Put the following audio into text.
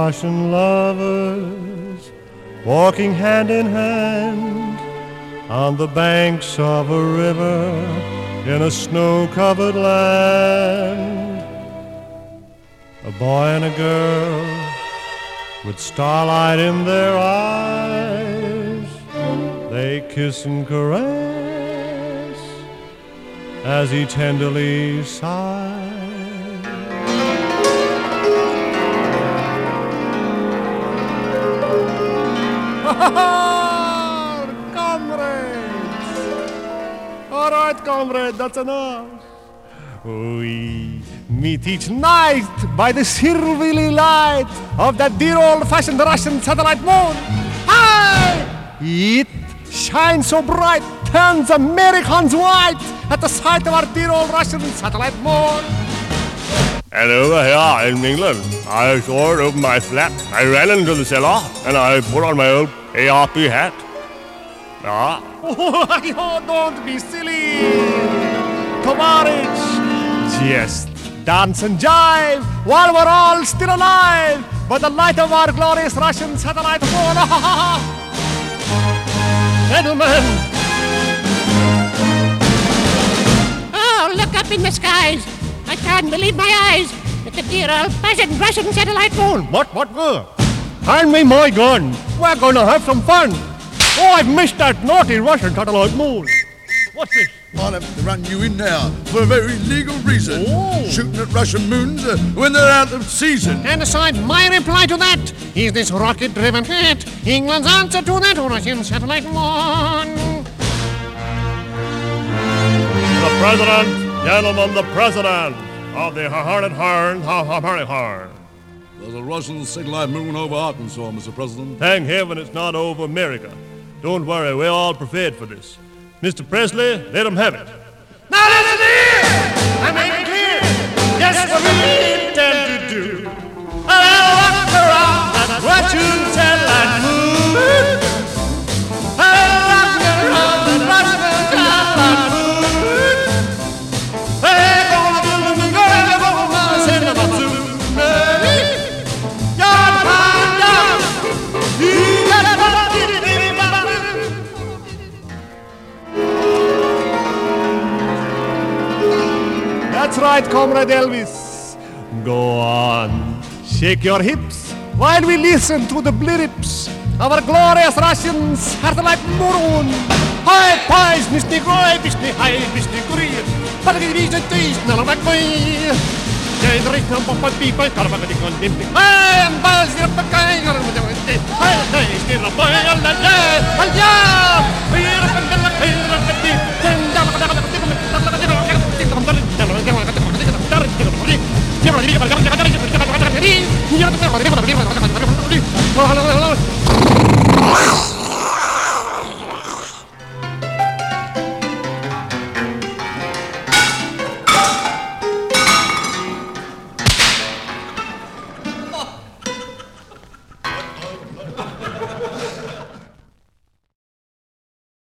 Russian lovers walking hand in hand on the banks of a river in a snow-covered land. A boy and a girl with starlight in their eyes, they kiss and caress as he tenderly sighs. Comrades! All right, comrade, that's enough. We meet each night by the silvery light of that dear old-fashioned Russian satellite moon. Aye! It shines so bright, turns Americans white at the sight of our dear old Russian satellite moon. And over here in England, I tore it open my flat. I ran into the cellar and I put on my old ARP hat. Oh, don't be silly. Tovarich, just dance and jive while we're all still alive by the light of our glorious Russian satellite phone. Gentlemen. Oh, look up in the skies. I can't believe my eyes. It's a dear old-fashioned Russian satellite moon. What? Hand me my gun. We're gonna have some fun. Oh, I've missed that naughty Russian satellite moon. What's this? I'll have to run you in now for a very legal reason. Oh. Shooting at Russian moons when they're out of season. And aside, my reply to that is this rocket-driven hat, England's answer to that Russian satellite moon. The President, gentlemen, the President of the Harnett Harn. There's a Russian satellite moon over Arkansas, Mr. President. Thank heaven it's not over America. Don't worry, we're all prepared for this. Mr. Presley, let them have it. Now listen here! I make it clear just what we intend to do. I'll rock around that Russian satellite moon. I'll rock around that Russian satellite moon. Hey, gonna do me good, I'm gonna send them a zoom. You're fine, you gotta get it, baby. That's right, Comrade Elvis. Go on, shake your hips while we listen to the blips of our glorious Russian satellite moon. Hi, pies, Mr. Groy, Mr. High, Mr. Green. But it is a taste, none of my queen. Jay, the rich number of people, Carabadic on him. I am Buzz, the Pakai, I still a boy on the day. We're up and the pain of the deep.